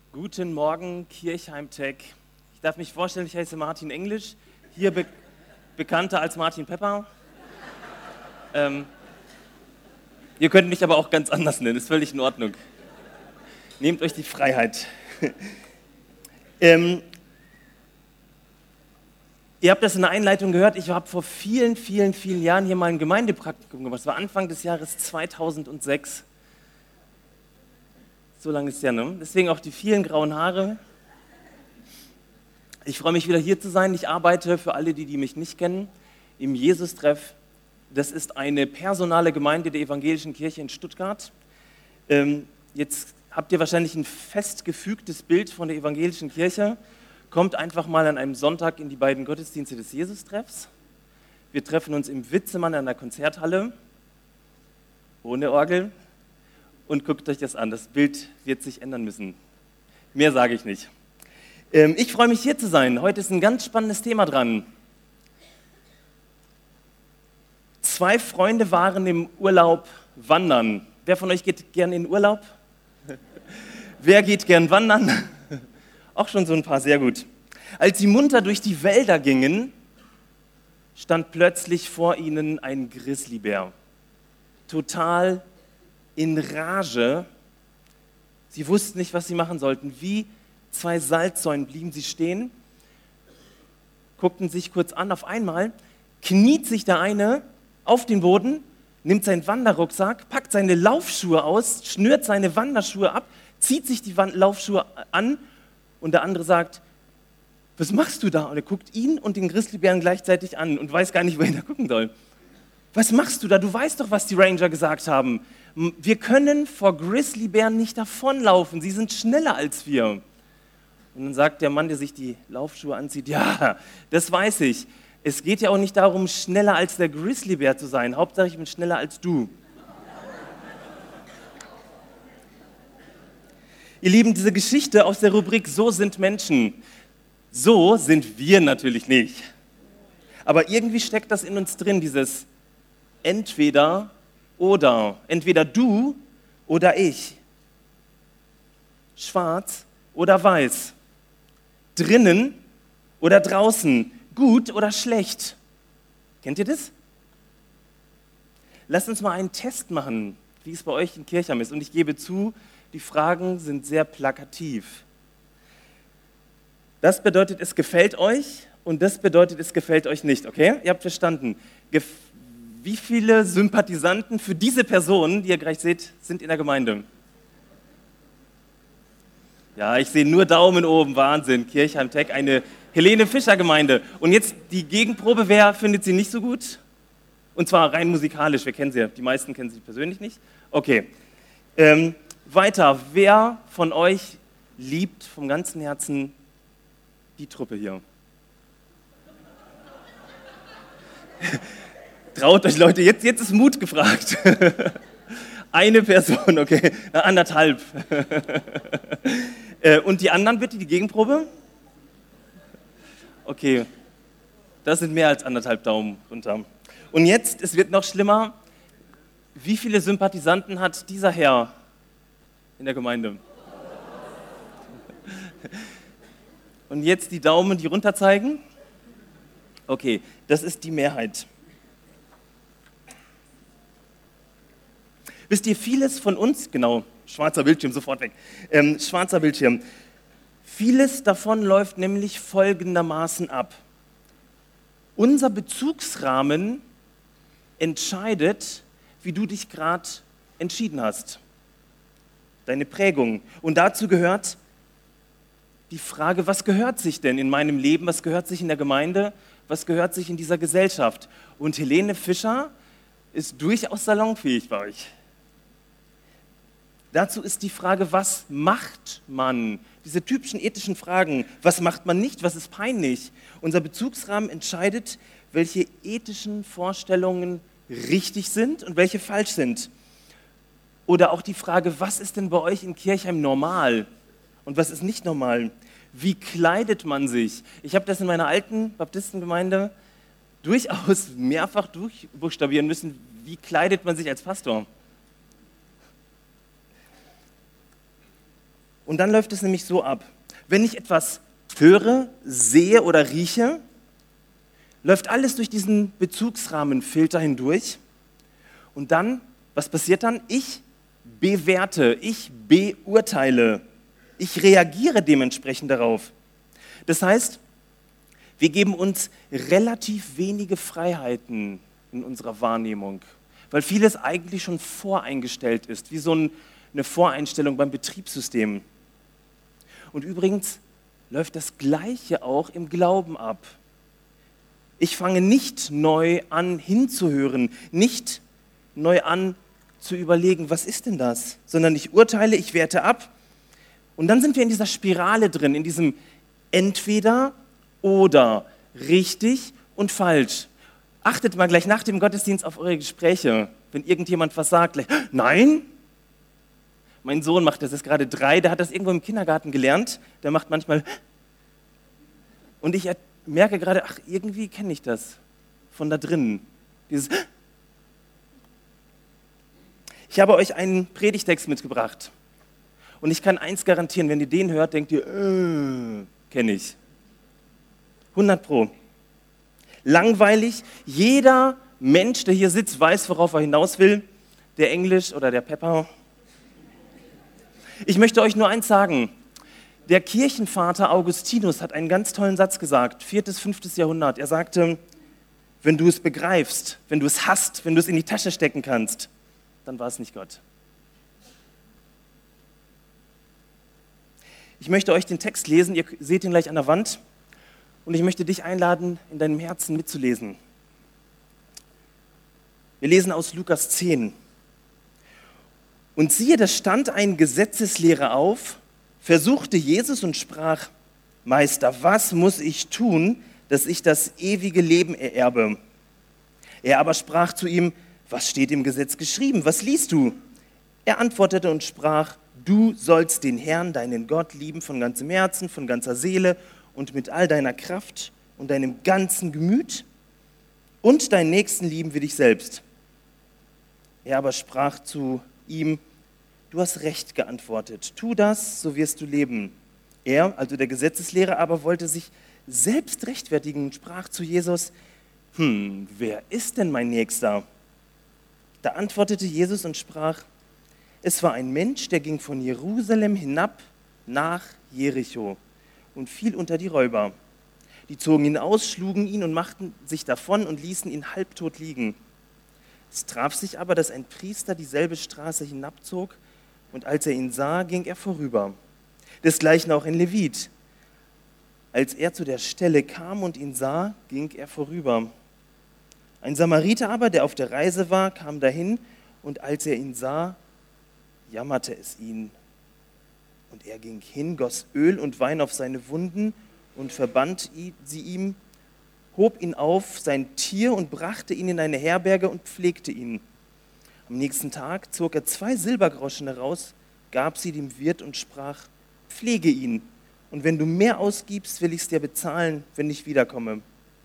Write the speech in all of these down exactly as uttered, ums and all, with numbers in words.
Guten Morgen, Kirchheim Tech. Ich darf mich vorstellen, ich heiße Martin Englisch, hier be bekannter als Martin Pepper. Ähm, ihr könnt mich aber auch ganz anders nennen, ist völlig in Ordnung. Nehmt euch die Freiheit. ähm, ihr habt das in der Einleitung gehört, ich habe vor vielen, vielen, vielen Jahren hier mal ein Gemeindepraktikum gemacht. Das war Anfang des Jahres zweitausendsechs. So lange ist ja, ne? Deswegen auch die vielen grauen Haare. Ich freue mich wieder hier zu sein. Ich arbeite, für alle, die, die mich nicht kennen, im Jesus-Treff. Das ist eine personale Gemeinde der Evangelischen Kirche in Stuttgart. Ähm, jetzt habt ihr wahrscheinlich ein festgefügtes Bild von der Evangelischen Kirche. Kommt einfach mal an einem Sonntag in die beiden Gottesdienste des Jesus-Treffs. Wir treffen uns im Witzemann an der Konzerthalle, ohne Orgel. Und guckt euch das an, das Bild wird sich ändern müssen. Mehr sage ich nicht. Ähm, ich freue mich, hier zu sein. Heute ist ein ganz spannendes Thema dran. Zwei Freunde waren im Urlaub wandern. Wer von euch geht gern in Urlaub? Wer geht gern wandern? Auch schon so ein paar, sehr gut. Als sie munter durch die Wälder gingen, stand plötzlich vor ihnen ein Grizzlybär. Total in Rage. Sie wussten nicht, was sie machen sollten. Wie zwei Salzsäulen blieben sie stehen, guckten sich kurz an. Auf einmal kniet sich der eine auf den Boden, nimmt seinen Wanderrucksack, packt seine Laufschuhe aus, schnürt seine Wanderschuhe ab, zieht sich die Laufschuhe an und der andere sagt, was machst du da? Und er guckt ihn und den Grizzlybären gleichzeitig an und weiß gar nicht, wohin er gucken soll. Was machst du da? Du weißt doch, was die Ranger gesagt haben. Wir können vor Grizzlybären nicht davonlaufen, sie sind schneller als wir. Und dann sagt der Mann, der sich die Laufschuhe anzieht, ja, das weiß ich. Es geht ja auch nicht darum, schneller als der Grizzlybär zu sein. Hauptsache, ich bin schneller als du. Ihr Lieben, diese Geschichte aus der Rubrik So sind Menschen. So sind wir natürlich nicht. Aber irgendwie steckt das in uns drin, dieses Entweder oder. Entweder du oder ich. Schwarz oder weiß. Drinnen oder draußen. Gut oder schlecht. Kennt ihr das? Lasst uns mal einen Test machen, wie es bei euch in Kirchheim ist. Und ich gebe zu, die Fragen sind sehr plakativ. Das bedeutet, es gefällt euch und das bedeutet, es gefällt euch nicht. Okay? Ihr habt verstanden. Gef- Wie viele Sympathisanten für diese Person, die ihr gleich seht, sind in der Gemeinde? Ja, ich sehe nur Daumen oben, Wahnsinn. Kirchheim Tech, eine Helene Fischer Gemeinde. Und jetzt die Gegenprobe, wer findet sie nicht so gut? Und zwar rein musikalisch, wir kennen sie ja, die meisten kennen sie persönlich nicht. Okay, ähm, weiter. Wer von euch liebt vom ganzen Herzen die Truppe hier? Traut euch, Leute, jetzt, jetzt ist Mut gefragt. Eine Person, okay, na, anderthalb. Und die anderen bitte, die Gegenprobe? Okay, das sind mehr als anderthalb Daumen runter. Und jetzt, es wird noch schlimmer, wie viele Sympathisanten hat dieser Herr in der Gemeinde? Und jetzt die Daumen, die runter zeigen? Okay, das ist die Mehrheit. Wisst ihr, vieles von uns, genau, schwarzer Bildschirm, sofort weg, ähm, schwarzer Bildschirm, vieles davon läuft nämlich folgendermaßen ab. Unser Bezugsrahmen entscheidet, wie du dich gerade entschieden hast. Deine Prägung. Und dazu gehört die Frage, was gehört sich denn in meinem Leben, was gehört sich in der Gemeinde, was gehört sich in dieser Gesellschaft? Und Helene Fischer ist durchaus salonfähig bei euch. Dazu ist die Frage, was macht man? Diese typischen ethischen Fragen, was macht man nicht, was ist peinlich? Unser Bezugsrahmen entscheidet, welche ethischen Vorstellungen richtig sind und welche falsch sind. Oder auch die Frage, was ist denn bei euch in Kirchheim normal und was ist nicht normal? Wie kleidet man sich? Ich habe das in meiner alten Baptistengemeinde durchaus mehrfach durchbuchstabieren müssen. Wie kleidet man sich als Pastor? Und dann läuft es nämlich so ab. Wenn ich etwas höre, sehe oder rieche, läuft alles durch diesen Bezugsrahmenfilter hindurch. Und dann, was passiert dann? Ich bewerte, ich beurteile, ich reagiere dementsprechend darauf. Das heißt, wir geben uns relativ wenige Freiheiten in unserer Wahrnehmung, weil vieles eigentlich schon voreingestellt ist, wie so eine Voreinstellung beim Betriebssystem. Und übrigens läuft das Gleiche auch im Glauben ab. Ich fange nicht neu an hinzuhören, nicht neu an zu überlegen, was ist denn das, sondern ich urteile, ich werte ab. Und dann sind wir in dieser Spirale drin, in diesem entweder oder, richtig und falsch. Achtet mal gleich nach dem Gottesdienst auf eure Gespräche, wenn irgendjemand was sagt, gleich, nein. Mein Sohn macht das, ist gerade drei, der hat das irgendwo im Kindergarten gelernt, der macht manchmal und ich merke gerade, ach, irgendwie kenne ich das von da drinnen. Dieses Ich habe euch einen Predigtext mitgebracht und ich kann eins garantieren, wenn ihr den hört, denkt ihr, äh, kenne ich. hundert Pro. Langweilig, jeder Mensch, der hier sitzt, weiß, worauf er hinaus will, der Englisch oder der Pepper. Ich möchte euch nur eins sagen, der Kirchenvater Augustinus hat einen ganz tollen Satz gesagt, viertes, fünftes Jahrhundert. Er sagte, wenn du es begreifst, wenn du es hast, wenn du es in die Tasche stecken kannst, dann war es nicht Gott. Ich möchte euch den Text lesen, ihr seht ihn gleich an der Wand und ich möchte dich einladen, in deinem Herzen mitzulesen. Wir lesen aus Lukas zehn. Und siehe, da stand ein Gesetzeslehrer auf, versuchte Jesus und sprach, Meister, was muss ich tun, dass ich das ewige Leben ererbe? Er aber sprach zu ihm, was steht im Gesetz geschrieben? Was liest du? Er antwortete und sprach, du sollst den Herrn, deinen Gott, lieben von ganzem Herzen, von ganzer Seele und mit all deiner Kraft und deinem ganzen Gemüt und deinen Nächsten lieben wie dich selbst. Er aber sprach zu ihm, du hast recht geantwortet, tu das, so wirst du leben. Er, also der Gesetzeslehrer, aber wollte sich selbst rechtfertigen und sprach zu Jesus, hm, wer ist denn mein Nächster? Da antwortete Jesus und sprach, es war ein Mensch, der ging von Jerusalem hinab nach Jericho und fiel unter die Räuber. Die zogen ihn aus, schlugen ihn und machten sich davon und ließen ihn halbtot liegen. Es traf sich aber, dass ein Priester dieselbe Straße hinabzog und als er ihn sah, ging er vorüber. Desgleichen auch ein Levit. Als er zu der Stelle kam und ihn sah, ging er vorüber. Ein Samariter aber, der auf der Reise war, kam dahin und als er ihn sah, jammerte es ihn. Und er ging hin, goss Öl und Wein auf seine Wunden und verband sie ihm, hob ihn auf, sein Tier und brachte ihn in eine Herberge und pflegte ihn. Am nächsten Tag zog er zwei Silbergroschen heraus, gab sie dem Wirt und sprach, pflege ihn, und wenn du mehr ausgibst, will ich es dir bezahlen, wenn ich wiederkomme.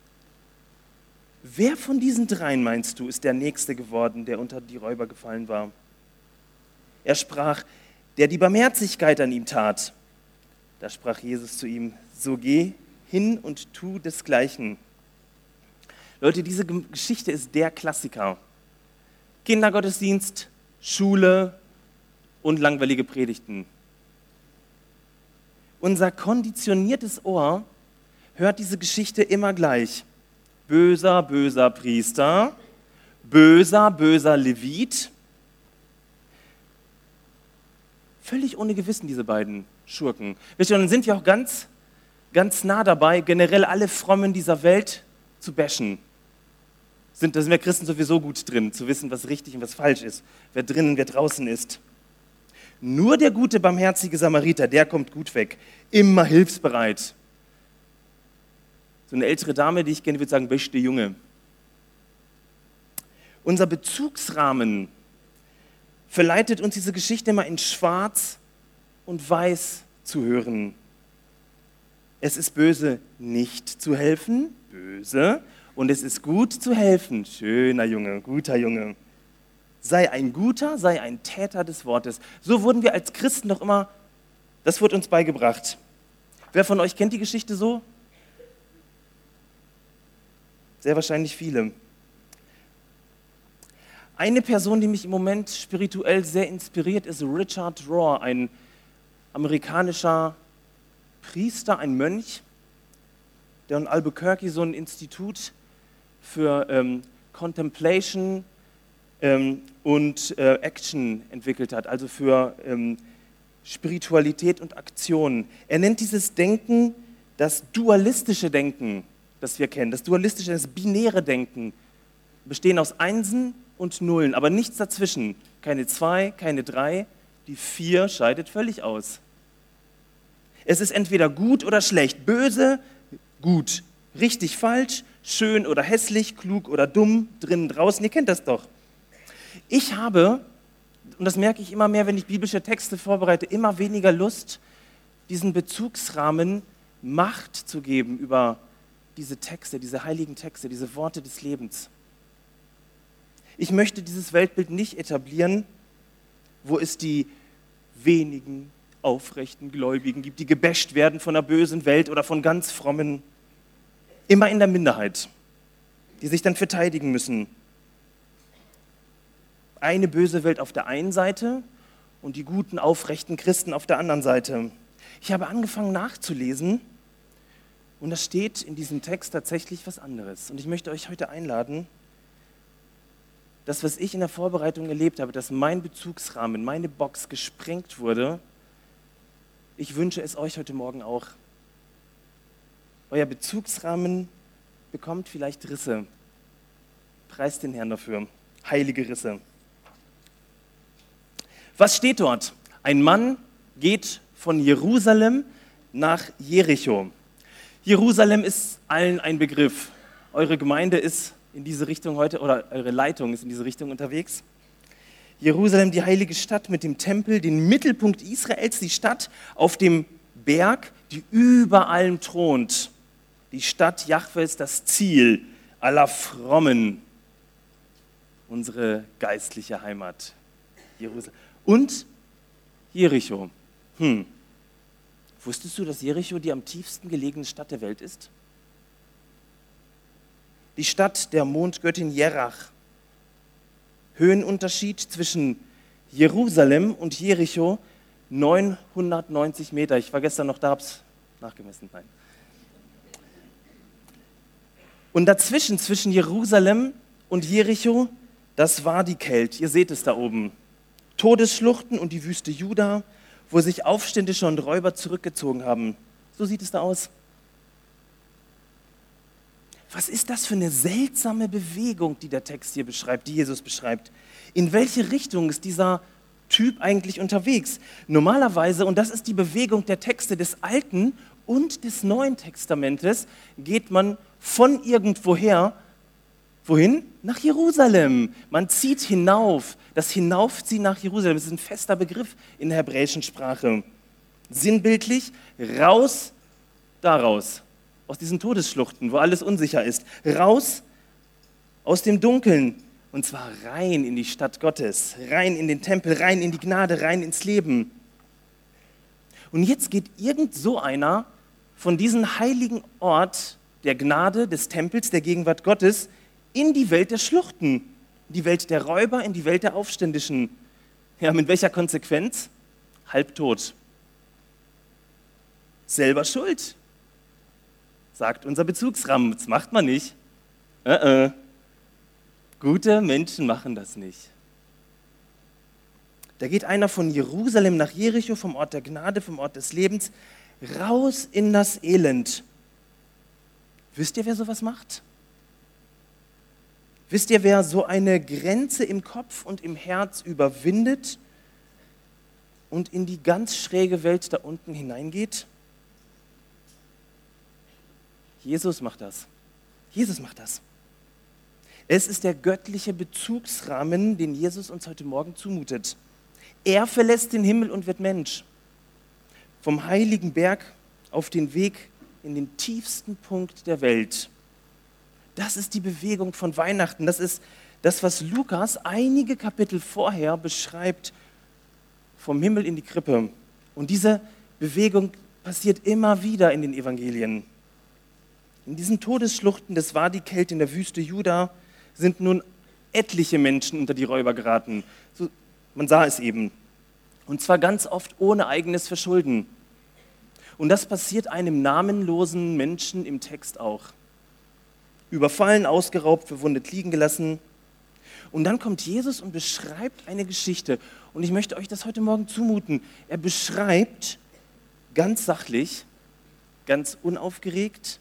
Wer von diesen dreien, meinst du, ist der Nächste geworden, der unter die Räuber gefallen war? Er sprach, der die Barmherzigkeit an ihm tat. Da sprach Jesus zu ihm, so geh hin und tu desgleichen. Leute, diese Geschichte ist der Klassiker. Kindergottesdienst, Schule und langweilige Predigten. Unser konditioniertes Ohr hört diese Geschichte immer gleich. Böser, böser Priester, böser, böser Levit. Völlig ohne Gewissen, diese beiden Schurken. Wisst ihr, und dann sind wir auch ganz, ganz nah dabei, generell alle Frommen dieser Welt zu bashen. Sind, da sind wir Christen sowieso gut drin, zu wissen, was richtig und was falsch ist, wer drinnen, wer draußen ist. Nur der gute, barmherzige Samariter, der kommt gut weg, immer hilfsbereit. So eine ältere Dame, die ich kenne, würde sagen, beste Junge. Unser Bezugsrahmen verleitet uns diese Geschichte immer in Schwarz und Weiß zu hören. Es ist böse, nicht zu helfen, böse, und es ist gut zu helfen, schöner Junge, guter Junge. Sei ein Guter, sei ein Täter des Wortes. So wurden wir als Christen doch immer Das wurde uns beigebracht. Wer von euch kennt die Geschichte so? Sehr wahrscheinlich viele. Eine Person, die mich im Moment spirituell sehr inspiriert, ist Richard Rohr, ein amerikanischer Priester, ein Mönch, der in Albuquerque so ein Institut für ähm, Contemplation ähm, und äh, Action entwickelt hat, also für ähm, Spiritualität und Aktion. Er nennt dieses Denken das dualistische Denken, das wir kennen. Das dualistische, das binäre Denken, bestehen aus Einsen und Nullen, aber nichts dazwischen. Keine zwei, keine drei, die vier scheidet völlig aus. Es ist entweder gut oder schlecht, böse, gut, richtig, falsch, schön oder hässlich, klug oder dumm, drinnen, draußen, ihr kennt das doch. Ich habe, und das merke ich immer mehr, wenn ich biblische Texte vorbereite, immer weniger Lust, diesen Bezugsrahmen Macht zu geben über diese Texte, diese heiligen Texte, diese Worte des Lebens. Ich möchte dieses Weltbild nicht etablieren, wo es die wenigen aufrechten Gläubigen gibt, die gebasht werden von einer bösen Welt oder von ganz frommen, immer in der Minderheit, die sich dann verteidigen müssen. Eine böse Welt auf der einen Seite und die guten, aufrechten Christen auf der anderen Seite. Ich habe angefangen nachzulesen und da steht in diesem Text tatsächlich was anderes. Und ich möchte euch heute einladen, das, was ich in der Vorbereitung erlebt habe, dass mein Bezugsrahmen, meine Box gesprengt wurde, ich wünsche es euch heute Morgen auch. Euer Bezugsrahmen bekommt vielleicht Risse. Preist den Herrn dafür. Heilige Risse. Was steht dort? Ein Mann geht von Jerusalem nach Jericho. Jerusalem ist allen ein Begriff. Eure Gemeinde ist in diese Richtung heute, oder eure Leitung ist in diese Richtung unterwegs. Jerusalem, die heilige Stadt mit dem Tempel, den Mittelpunkt Israels, die Stadt auf dem Berg, die über allem thront. Die Stadt Jahwe ist das Ziel aller Frommen, unsere geistliche Heimat. Jerusalem. Und Jericho. Hm. Wusstest du, dass Jericho die am tiefsten gelegene Stadt der Welt ist? Die Stadt der Mondgöttin Jerach. Höhenunterschied zwischen Jerusalem und Jericho neunhundertneunzig Meter. Ich war gestern noch da, hab's nachgemessen. Nein. Und dazwischen, zwischen Jerusalem und Jericho, das war die Kelt. Ihr seht es da oben. Todesschluchten und die Wüste Juda, wo sich Aufständische und Räuber zurückgezogen haben. So sieht es da aus. Was ist das für eine seltsame Bewegung, die der Text hier beschreibt, die Jesus beschreibt? In welche Richtung ist dieser Typ eigentlich unterwegs? Normalerweise, und das ist die Bewegung der Texte des Alten und des Neuen Testamentes, geht man von irgendwoher, wohin? Nach Jerusalem. Man zieht hinauf. Das Hinaufziehen nach Jerusalem, das ist ein fester Begriff in der hebräischen Sprache. Sinnbildlich, raus, daraus. Aus diesen Todesschluchten, wo alles unsicher ist. Raus aus dem Dunkeln. Und zwar rein in die Stadt Gottes, rein in den Tempel, rein in die Gnade, rein ins Leben. Und jetzt geht irgend so einer von diesem heiligen Ort der Gnade, des Tempels, der Gegenwart Gottes, in die Welt der Schluchten, in die Welt der Räuber, in die Welt der Aufständischen. Ja, mit welcher Konsequenz? Halbtot. Selber schuld, sagt unser Bezugsrahmen. Das macht man nicht. Äh, äh. Gute Menschen machen das nicht. Da geht einer von Jerusalem nach Jericho, vom Ort der Gnade, vom Ort des Lebens, raus in das Elend. Wisst ihr, wer sowas macht? Wisst ihr, wer so eine Grenze im Kopf und im Herz überwindet und in die ganz schräge Welt da unten hineingeht? Jesus macht das. Jesus macht das. Es ist der göttliche Bezugsrahmen, den Jesus uns heute Morgen zumutet. Er verlässt den Himmel und wird Mensch. Vom heiligen Berg auf den Weg in den tiefsten Punkt der Welt. Das ist die Bewegung von Weihnachten. Das ist das, was Lukas einige Kapitel vorher beschreibt, vom Himmel in die Krippe. Und diese Bewegung passiert immer wieder in den Evangelien. In diesen Todesschluchten des Wadi-Kelt in der Wüste Juda sind nun etliche Menschen unter die Räuber geraten. So, man sah es eben. Und zwar ganz oft ohne eigenes Verschulden. Und das passiert einem namenlosen Menschen im Text auch. Überfallen, ausgeraubt, verwundet liegen gelassen. Und dann kommt Jesus und beschreibt eine Geschichte. Und ich möchte euch das heute Morgen zumuten. Er beschreibt ganz sachlich, ganz unaufgeregt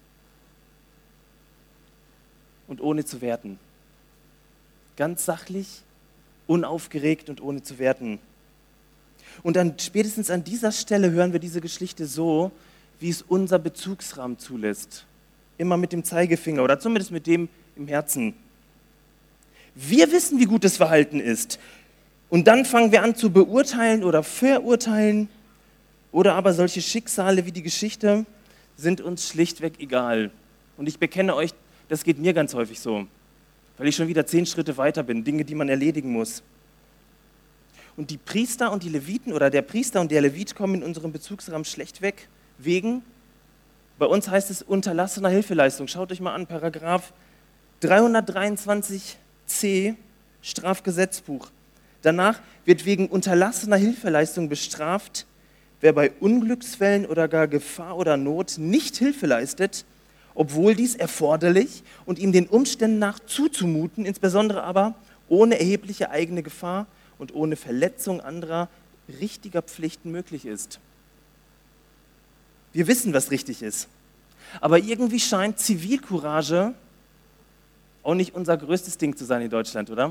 und ohne zu werten. Ganz sachlich, unaufgeregt und ohne zu werten. Und dann spätestens an dieser Stelle hören wir diese Geschichte so, wie es unser Bezugsrahmen zulässt. Immer mit dem Zeigefinger oder zumindest mit dem im Herzen. Wir wissen, wie gut das Verhalten ist. Und dann fangen wir an zu beurteilen oder verurteilen. Oder aber solche Schicksale wie die Geschichte sind uns schlichtweg egal. Und ich bekenne euch, das geht mir ganz häufig so, weil ich schon wieder zehn Schritte weiter bin, Dinge, die man erledigen muss. Und die Priester und die Leviten oder der Priester und der Levit kommen in unserem Bezugsrahmen schlecht weg, wegen, bei uns heißt es unterlassener Hilfeleistung. Schaut euch mal an, Paragraph dreihundertdreiundzwanzig c Strafgesetzbuch. Danach wird wegen unterlassener Hilfeleistung bestraft, wer bei Unglücksfällen oder gar Gefahr oder Not nicht Hilfe leistet, obwohl dies erforderlich und ihm den Umständen nach zuzumuten, insbesondere aber ohne erhebliche eigene Gefahr und ohne Verletzung anderer richtiger Pflichten möglich ist. Wir wissen, was richtig ist. Aber irgendwie scheint Zivilcourage auch nicht unser größtes Ding zu sein in Deutschland, oder?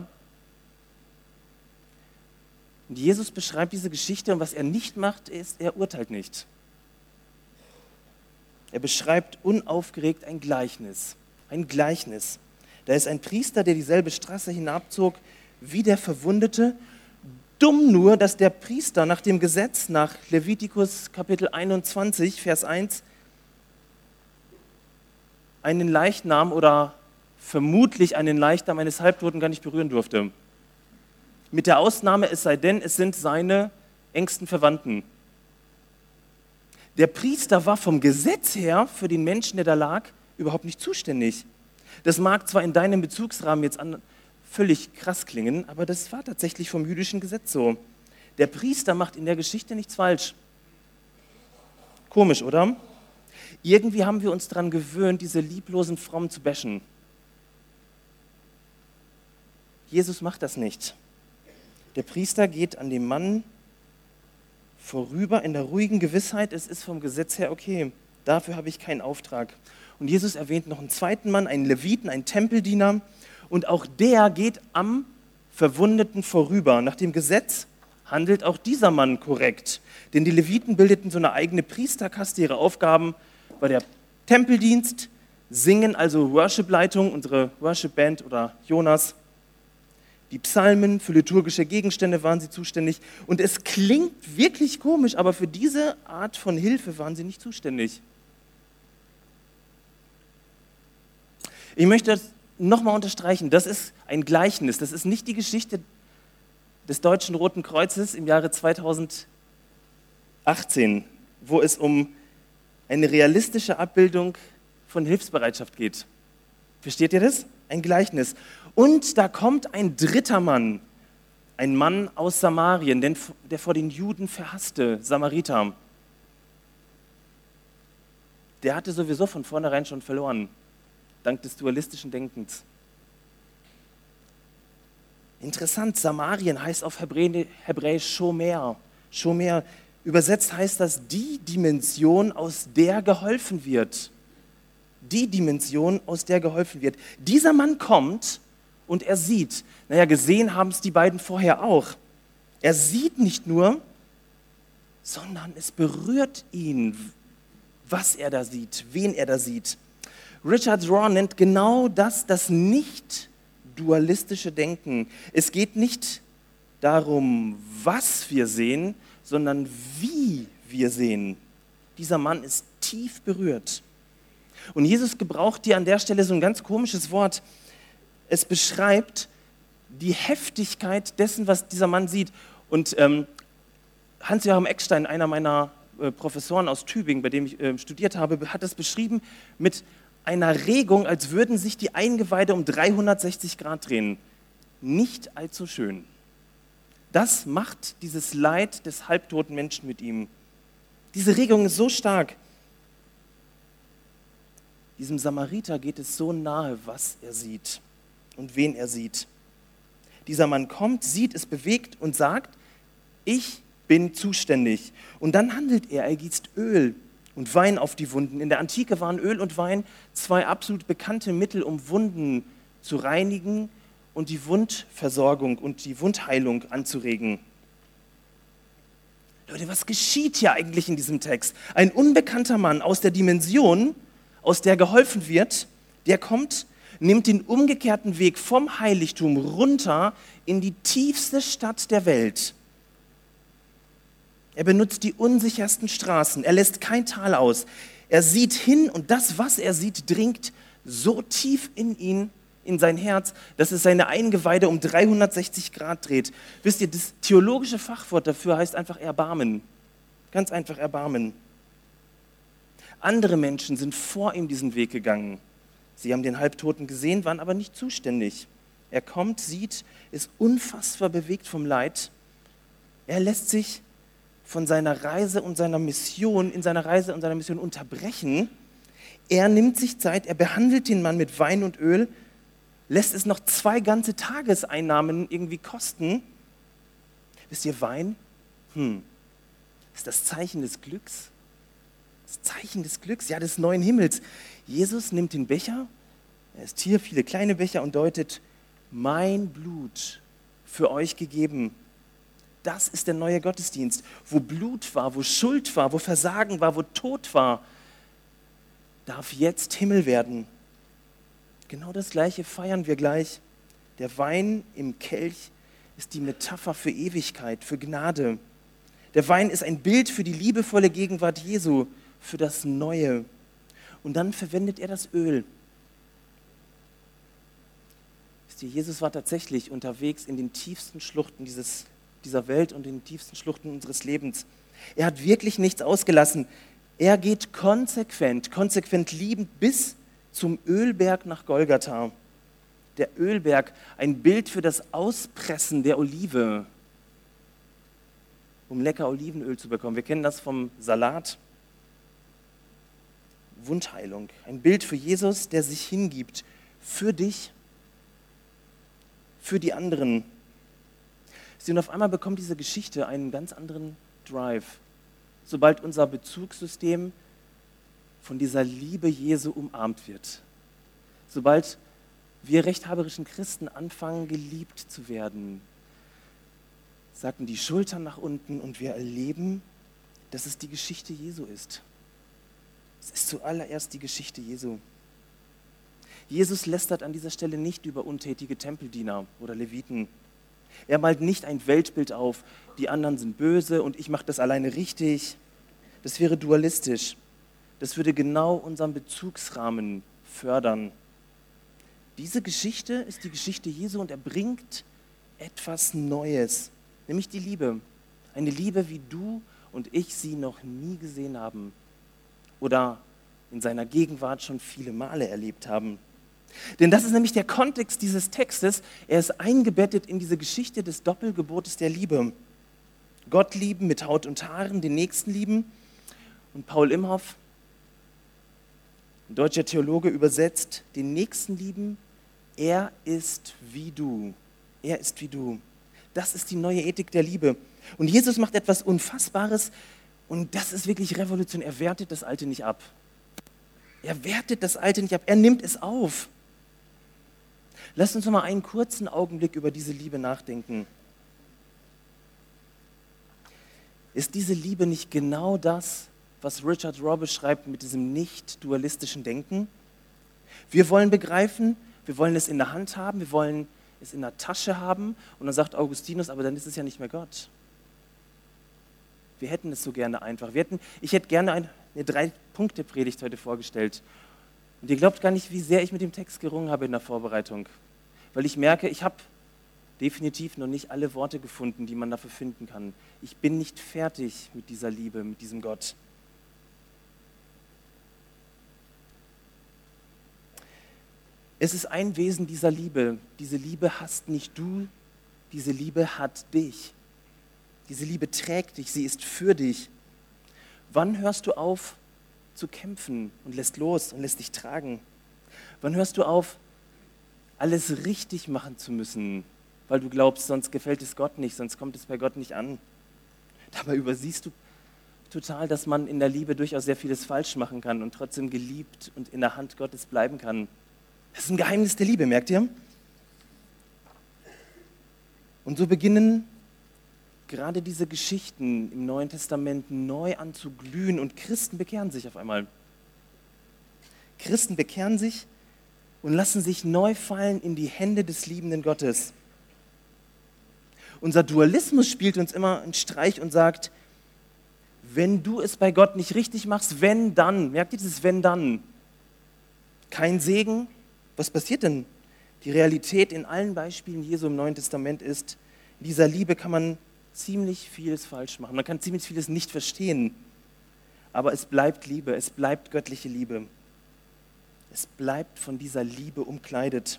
Und Jesus beschreibt diese Geschichte und was er nicht macht, ist, er urteilt nicht. Er beschreibt unaufgeregt ein Gleichnis. Ein Gleichnis. Da ist ein Priester, der dieselbe Straße hinabzog wie der Verwundete. Dumm nur, dass der Priester nach dem Gesetz, nach Levitikus Kapitel einundzwanzig, Vers eins, einen Leichnam oder vermutlich einen Leichnam eines Halbtoten gar nicht berühren durfte. Mit der Ausnahme, es sei denn, es sind seine engsten Verwandten. Der Priester war vom Gesetz her für den Menschen, der da lag, überhaupt nicht zuständig. Das mag zwar in deinem Bezugsrahmen jetzt an, völlig krass klingen, aber das war tatsächlich vom jüdischen Gesetz so. Der Priester macht in der Geschichte nichts falsch. Komisch, oder? Irgendwie haben wir uns daran gewöhnt, diese lieblosen Frommen zu bashen. Jesus macht das nicht. Der Priester geht an dem Mann vorüber in der ruhigen Gewissheit, es ist vom Gesetz her okay, dafür habe ich keinen Auftrag. Und Jesus erwähnt noch einen zweiten Mann, einen Leviten, einen Tempeldiener, und auch der geht am Verwundeten vorüber. Nach dem Gesetz handelt auch dieser Mann korrekt, denn die Leviten bildeten so eine eigene Priesterkaste, ihre Aufgaben war der Tempeldienst, Singen, also Worship-Leitung, unsere Worship-Band oder Jonas, die Psalmen, für liturgische Gegenstände waren sie zuständig. Und es klingt wirklich komisch, aber für diese Art von Hilfe waren sie nicht zuständig. Ich möchte das nochmal unterstreichen, das ist ein Gleichnis, das ist nicht die Geschichte des Deutschen Roten Kreuzes im Jahre zweitausendachtzehn, wo es um eine realistische Abbildung von Hilfsbereitschaft geht. Versteht ihr das? Ein Gleichnis. Und da kommt ein dritter Mann, ein Mann aus Samarien, der vor den Juden verhasste Samariter. Der hatte sowieso von vornherein schon verloren, dank des dualistischen Denkens. Interessant, Samarien heißt auf Hebräisch Shomer. Shomer, übersetzt heißt das die Dimension, aus der geholfen wird. Die Dimension, aus der geholfen wird. Dieser Mann kommt und er sieht, naja, gesehen haben es die beiden vorher auch. Er sieht nicht nur, sondern es berührt ihn, was er da sieht, wen er da sieht. Richard Rohr nennt genau das, das nicht dualistische Denken. Es geht nicht darum, was wir sehen, sondern wie wir sehen. Dieser Mann ist tief berührt. Und Jesus gebraucht hier an der Stelle so ein ganz komisches Wort. Es beschreibt die Heftigkeit dessen, was dieser Mann sieht. Und ähm, Hans-Joachim Eckstein, einer meiner äh, Professoren aus Tübingen, bei dem ich äh, studiert habe, hat das beschrieben mit einer Regung, als würden sich die Eingeweide um dreihundertsechzig Grad drehen. Nicht allzu schön. Das macht dieses Leid des halbtoten Menschen mit ihm. Diese Regung ist so stark. Diesem Samariter geht es so nahe, was er sieht und wen er sieht. Dieser Mann kommt, sieht es bewegt und sagt, ich bin zuständig. Und dann handelt er, er gießt Öl und Wein auf die Wunden. In der Antike waren Öl und Wein zwei absolut bekannte Mittel, um Wunden zu reinigen und die Wundversorgung und die Wundheilung anzuregen. Leute, was geschieht hier eigentlich in diesem Text? Ein unbekannter Mann aus der Dimension, aus der geholfen wird, der kommt, nimmt den umgekehrten Weg vom Heiligtum runter in die tiefste Stadt der Welt. Er benutzt die unsichersten Straßen, er lässt kein Tal aus. Er sieht hin und das, was er sieht, dringt so tief in ihn, in sein Herz, dass es seine Eingeweide um dreihundertsechzig Grad dreht. Wisst ihr, das theologische Fachwort dafür heißt einfach Erbarmen. Ganz einfach Erbarmen. Andere Menschen sind vor ihm diesen Weg gegangen. Sie haben den Halbtoten gesehen, waren aber nicht zuständig. Er kommt, sieht, ist unfassbar bewegt vom Leid. Er lässt sich von seiner Reise und seiner Mission, in seiner Reise und seiner Mission unterbrechen. Er nimmt sich Zeit, er behandelt den Mann mit Wein und Öl, lässt es noch zwei ganze Tageseinnahmen irgendwie kosten. Wisst ihr, Wein? Hm. Ist das Zeichen des Glücks? Das Zeichen des Glücks, ja, des neuen Himmels. Jesus nimmt den Becher, er ist hier, viele kleine Becher und deutet, mein Blut für euch gegeben. Das ist der neue Gottesdienst. Wo Blut war, wo Schuld war, wo Versagen war, wo Tod war, darf jetzt Himmel werden. Genau das Gleiche feiern wir gleich. Der Wein im Kelch ist die Metapher für Ewigkeit, für Gnade. Der Wein ist ein Bild für die liebevolle Gegenwart Jesu, für das Neue. Und dann verwendet er das Öl. Wisst ihr, Jesus war tatsächlich unterwegs in den tiefsten Schluchten dieses, dieser Welt und in den tiefsten Schluchten unseres Lebens. Er hat wirklich nichts ausgelassen. Er geht konsequent, konsequent liebend bis zum Ölberg nach Golgatha. Der Ölberg, ein Bild für das Auspressen der Olive, um lecker Olivenöl zu bekommen. Wir kennen das vom Salat. Wundheilung, ein Bild für Jesus, der sich hingibt, für dich, für die anderen. Und auf einmal bekommt diese Geschichte einen ganz anderen Drive, sobald unser Bezugssystem von dieser Liebe Jesu umarmt wird. Sobald wir rechthaberischen Christen anfangen, geliebt zu werden, sacken die Schultern nach unten und wir erleben, dass es die Geschichte Jesu ist. Es ist zuallererst die Geschichte Jesu. Jesus lästert an dieser Stelle nicht über untätige Tempeldiener oder Leviten. Er malt nicht ein Weltbild auf, die anderen sind böse und ich mache das alleine richtig. Das wäre dualistisch. Das würde genau unseren Bezugsrahmen fördern. Diese Geschichte ist die Geschichte Jesu und er bringt etwas Neues, nämlich die Liebe. Eine Liebe, wie du und ich sie noch nie gesehen haben oder in seiner Gegenwart schon viele Male erlebt haben. Denn das ist nämlich der Kontext dieses Textes. Er ist eingebettet in diese Geschichte des Doppelgebotes der Liebe. Gott lieben mit Haut und Haaren, den Nächsten lieben. Und Paul Imhoff, ein deutscher Theologe, übersetzt, den Nächsten lieben, er ist wie du. Er ist wie du. Das ist die neue Ethik der Liebe. Und Jesus macht etwas Unfassbares und das ist wirklich revolutionär. Er wertet das Alte nicht ab. Er wertet das Alte nicht ab. Er nimmt es auf. Lasst uns noch mal einen kurzen Augenblick über diese Liebe nachdenken. Ist diese Liebe nicht genau das, was Richard Rohr beschreibt mit diesem nicht-dualistischen Denken? Wir wollen begreifen, wir wollen es in der Hand haben, wir wollen es in der Tasche haben. Und dann sagt Augustinus, aber dann ist es ja nicht mehr Gott. Wir hätten es so gerne einfach. Wir hätten, ich hätte gerne eine, eine Drei-Punkte-Predigt heute vorgestellt. Und ihr glaubt gar nicht, wie sehr ich mit dem Text gerungen habe in der Vorbereitung. Weil ich merke, ich habe definitiv noch nicht alle Worte gefunden, die man dafür finden kann. Ich bin nicht fertig mit dieser Liebe, mit diesem Gott. Es ist ein Wesen dieser Liebe. Diese Liebe hast nicht du, diese Liebe hat dich. Diese Liebe trägt dich, sie ist für dich. Wann hörst du auf zu kämpfen und lässt los und lässt dich tragen? Wann hörst du auf, alles richtig machen zu müssen, weil du glaubst, sonst gefällt es Gott nicht, sonst kommt es bei Gott nicht an? Dabei übersiehst du total, dass man in der Liebe durchaus sehr vieles falsch machen kann und trotzdem geliebt und in der Hand Gottes bleiben kann. Das ist ein Geheimnis der Liebe, merkt ihr? Und so beginnen gerade diese Geschichten im Neuen Testament neu an zu glühen und Christen bekehren sich auf einmal. Christen bekehren sich und lassen sich neu fallen in die Hände des liebenden Gottes. Unser Dualismus spielt uns immer einen Streich und sagt, wenn du es bei Gott nicht richtig machst, wenn dann, merkt ihr dieses wenn dann? Kein Segen? Was passiert denn? Die Realität in allen Beispielen Jesu im Neuen Testament ist, in dieser Liebe kann man ziemlich vieles falsch machen. Man kann ziemlich vieles nicht verstehen. Aber es bleibt Liebe, es bleibt göttliche Liebe. Es bleibt von dieser Liebe umkleidet.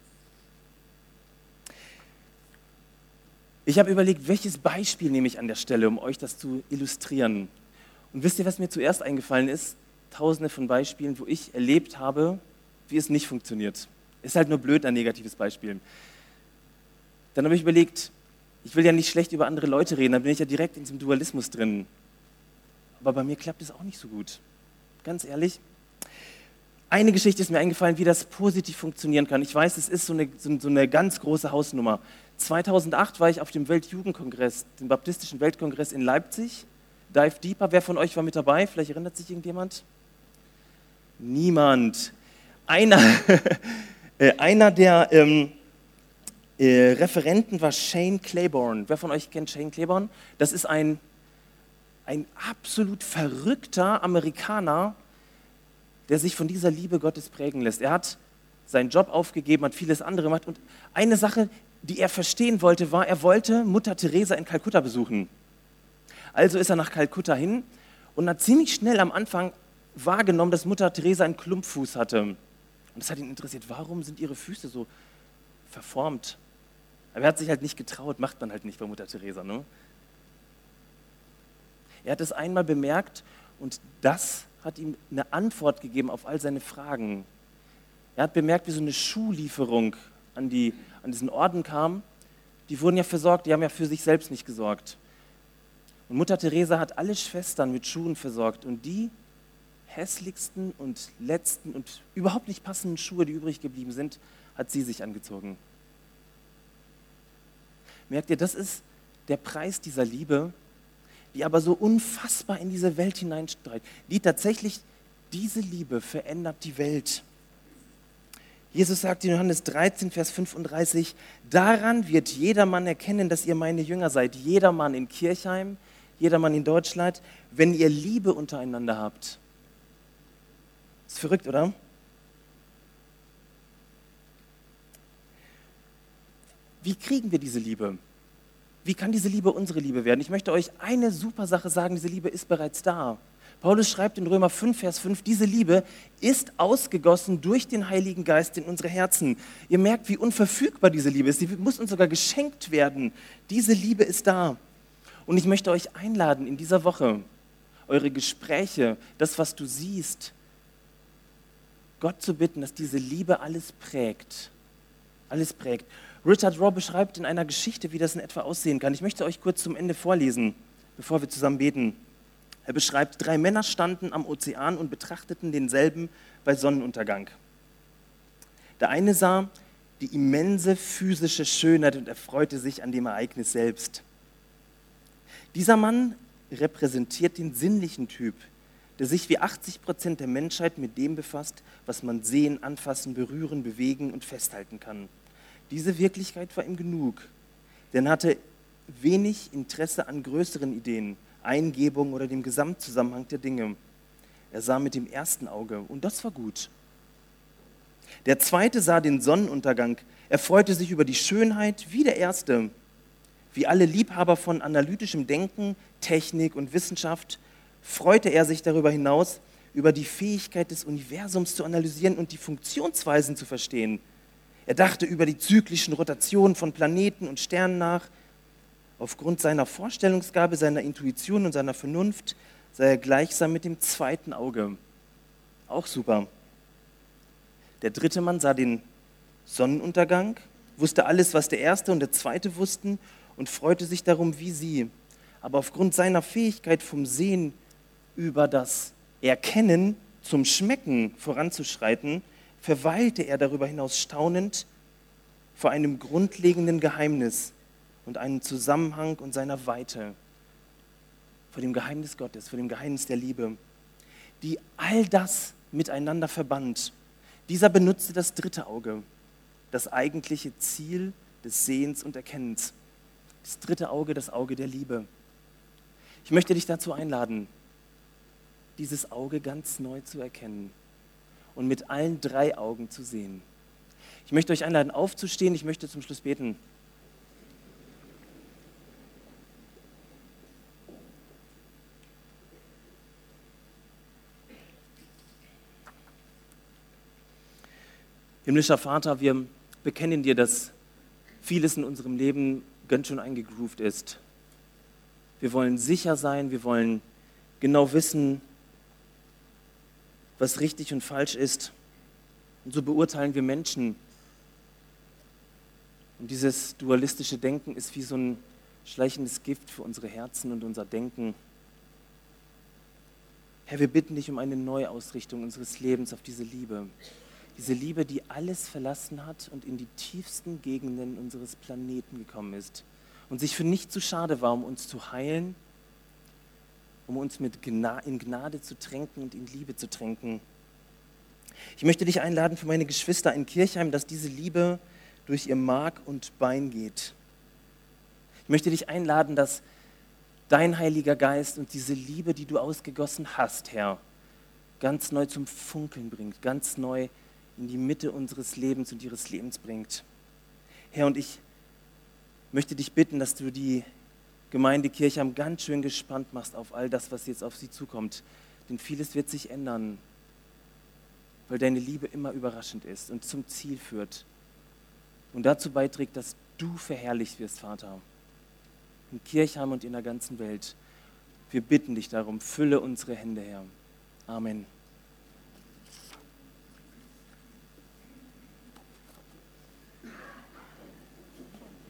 Ich habe überlegt, welches Beispiel nehme ich an der Stelle, um euch das zu illustrieren. Und wisst ihr, was mir zuerst eingefallen ist? Tausende von Beispielen, wo ich erlebt habe, wie es nicht funktioniert. Ist halt nur blöd, ein negatives Beispiel. Dann habe ich überlegt, ich will ja nicht schlecht über andere Leute reden, dann bin ich ja direkt in diesem Dualismus drin. Aber bei mir klappt es auch nicht so gut. Ganz ehrlich. Eine Geschichte ist mir eingefallen, wie das positiv funktionieren kann. Ich weiß, es ist so eine, so, so eine ganz große Hausnummer. zweitausendacht war ich auf dem Weltjugendkongress, dem Baptistischen Weltkongress in Leipzig. Dive Deeper, wer von euch war mit dabei? Vielleicht erinnert sich irgendjemand? Niemand. Einer, einer der ähm, äh, Referenten war Shane Claiborne. Wer von euch kennt Shane Claiborne? Das ist ein, ein absolut verrückter Amerikaner, der sich von dieser Liebe Gottes prägen lässt. Er hat seinen Job aufgegeben, hat vieles andere gemacht. Und eine Sache, die er verstehen wollte, war, er wollte Mutter Teresa in Kalkutta besuchen. Also ist er nach Kalkutta hin und hat ziemlich schnell am Anfang wahrgenommen, dass Mutter Teresa einen Klumpfuß hatte. Und das hat ihn interessiert, warum sind ihre Füße so verformt? Aber er hat sich halt nicht getraut, macht man halt nicht bei Mutter Teresa. Ne? Er hat es einmal bemerkt und das hat ihm eine Antwort gegeben auf all seine Fragen. Er hat bemerkt, wie so eine Schuhlieferung an, die, an diesen Orden kam. Die wurden ja versorgt, die haben ja für sich selbst nicht gesorgt. Und Mutter Teresa hat alle Schwestern mit Schuhen versorgt und die hässlichsten und letzten und überhaupt nicht passenden Schuhe, die übrig geblieben sind, hat sie sich angezogen. Merkt ihr, das ist der Preis dieser Liebe, die aber so unfassbar in diese Welt hineinstrahlt, die tatsächlich, diese Liebe verändert die Welt. Jesus sagt in Johannes dreizehn, Vers fünfunddreißig, daran wird jedermann erkennen, dass ihr meine Jünger seid, jedermann in Kirchheim, jedermann in Deutschland, wenn ihr Liebe untereinander habt. Ist verrückt, oder? Wie kriegen wir diese Liebe? Wie kann diese Liebe unsere Liebe werden? Ich möchte euch eine super Sache sagen, diese Liebe ist bereits da. Paulus schreibt in Römer fünf, Vers fünf, diese Liebe ist ausgegossen durch den Heiligen Geist in unsere Herzen. Ihr merkt, wie unverfügbar diese Liebe ist. Sie muss uns sogar geschenkt werden. Diese Liebe ist da. Und ich möchte euch einladen, in dieser Woche eure Gespräche, das, was du siehst, Gott zu bitten, dass diese Liebe alles prägt. Alles prägt. Richard Rohr beschreibt in einer Geschichte, wie das in etwa aussehen kann. Ich möchte euch kurz zum Ende vorlesen, bevor wir zusammen beten. Er beschreibt, drei Männer standen am Ozean und betrachteten denselben bei Sonnenuntergang. Der eine sah die immense physische Schönheit und erfreute sich an dem Ereignis selbst. Dieser Mann repräsentiert den sinnlichen Typ, der sich wie achtzig Prozent der Menschheit mit dem befasst, was man sehen, anfassen, berühren, bewegen und festhalten kann. Diese Wirklichkeit war ihm genug, denn er hatte wenig Interesse an größeren Ideen, Eingebungen oder dem Gesamtzusammenhang der Dinge. Er sah mit dem ersten Auge und das war gut. Der zweite sah den Sonnenuntergang Er freute sich über die Schönheit wie der Erste. Wie alle Liebhaber von analytischem Denken, Technik und Wissenschaft freute er sich darüber hinaus, über die Fähigkeit des Universums zu analysieren und die Funktionsweisen zu verstehen. Er dachte über die zyklischen Rotationen von Planeten und Sternen nach. Aufgrund seiner Vorstellungsgabe, seiner Intuition und seiner Vernunft sei er gleichsam mit dem zweiten Auge. Auch super. Der dritte Mann sah den Sonnenuntergang, wusste alles, was der Erste und der Zweite wussten und freute sich darum wie sie. Aber aufgrund seiner Fähigkeit vom Sehen über das Erkennen zum Schmecken voranzuschreiten, verweilte er darüber hinaus staunend vor einem grundlegenden Geheimnis und einem Zusammenhang und seiner Weite, vor dem Geheimnis Gottes, vor dem Geheimnis der Liebe, die all das miteinander verband. Dieser benutzte das dritte Auge, das eigentliche Ziel des Sehens und Erkennens. Das dritte Auge, das Auge der Liebe. Ich möchte dich dazu einladen, dieses Auge ganz neu zu erkennen und mit allen drei Augen zu sehen. Ich möchte euch einladen, aufzustehen. Ich möchte zum Schluss beten. Himmlischer Vater, wir bekennen dir, dass vieles in unserem Leben ganz schön eingegroovt ist. Wir wollen sicher sein, wir wollen genau wissen, was richtig und falsch ist. Und so beurteilen wir Menschen. Und dieses dualistische Denken ist wie so ein schleichendes Gift für unsere Herzen und unser Denken. Herr, wir bitten dich um eine Neuausrichtung unseres Lebens auf diese Liebe. Diese Liebe, die alles verlassen hat und in die tiefsten Gegenden unseres Planeten gekommen ist und sich für nichts zu schade war, um uns zu heilen, um uns mit Gna- in Gnade zu tränken und in Liebe zu tränken. Ich möchte dich einladen für meine Geschwister in Kirchheim, dass diese Liebe durch ihr Mark und Bein geht. Ich möchte dich einladen, dass dein Heiliger Geist und diese Liebe, die du ausgegossen hast, Herr, ganz neu zum Funkeln bringt, ganz neu in die Mitte unseres Lebens und ihres Lebens bringt. Herr, und ich möchte dich bitten, dass du die Gemeinde Kirchheim ganz schön gespannt machst auf all das, was jetzt auf sie zukommt. Denn vieles wird sich ändern, weil deine Liebe immer überraschend ist und zum Ziel führt und dazu beiträgt, dass du verherrlicht wirst, Vater, in Kirchheim und in der ganzen Welt. Wir bitten dich darum, fülle unsere Hände, Herr. Amen.